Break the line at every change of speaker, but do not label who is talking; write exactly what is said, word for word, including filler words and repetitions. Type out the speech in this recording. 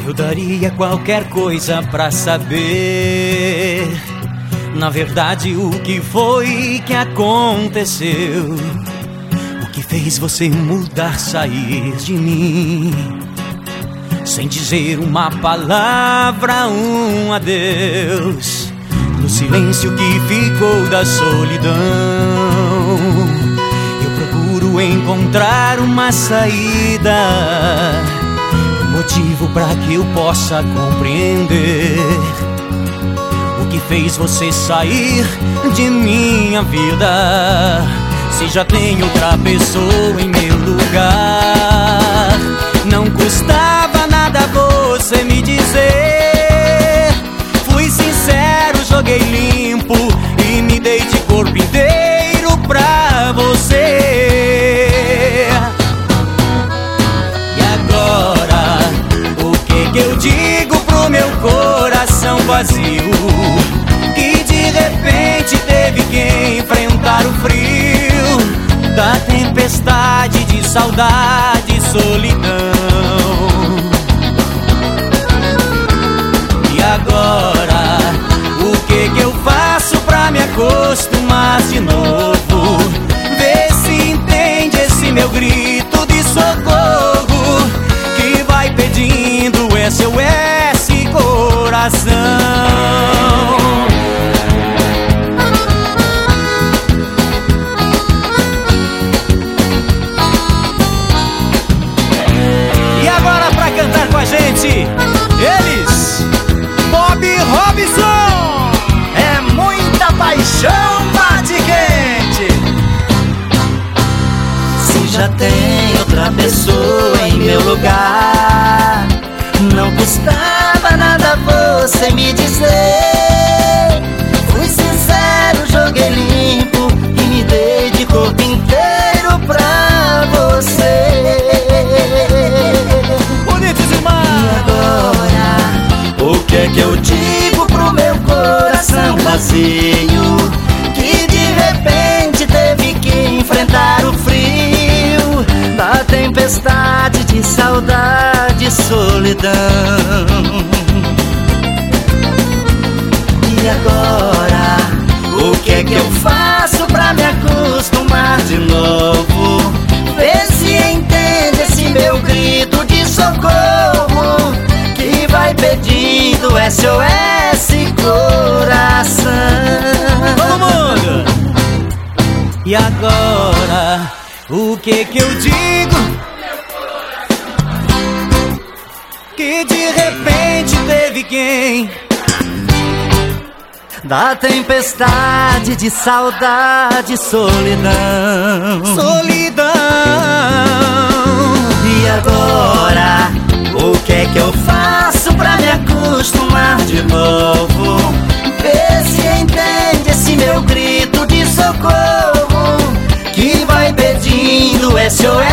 Eu daria qualquer coisa pra saber, na verdade, o que foi que aconteceu, o que fez você mudar, sair de mim, sem dizer uma palavra, um adeus, no silêncio que ficou da solidão. Eu procuro encontrar uma saída, motivo para que eu possa compreender o que fez você sair de minha vida. Se já tem outra pessoa em meu lugar, não custava nada você me dizer. Fui sincero, joguei limpo e me dei de corpo inteiro pra você. E agora, o que que eu digo pro meu coração vazio, que de repente teve que enfrentar o frio da tempestade de saudade e solidão? E agora, o que que eu faço pra me acostumar de novo? Vê se entende esse meu grito de socorro, que vai pedindo S O S coração. E agora pra cantar com a gente, eles, Bob Robson.
É muita paixão, bate quente.
Se já tem outra pessoa em meu lugar, não custava nada você me dizer. Fui sincero, joguei limpo e me dei de corpo inteiro pra você.
Bonito demais.
E agora, o que é que eu digo pro meu coração vazio, que de repente teve que enfrentar o frio da tempestade de saudade e solidão? E agora, o que é que eu faço pra me acostumar de novo? Vê se entende esse meu grito de socorro, que vai pedindo S O S coração.
Todo mundo!
E agora, o que que eu digo? Que de repente teve quem
da tempestade de saudade e solidão.
Solidão.
E agora, o que é que eu faço pra me acostumar de novo? Vê se entende esse meu grito de socorro, que vai pedindo S O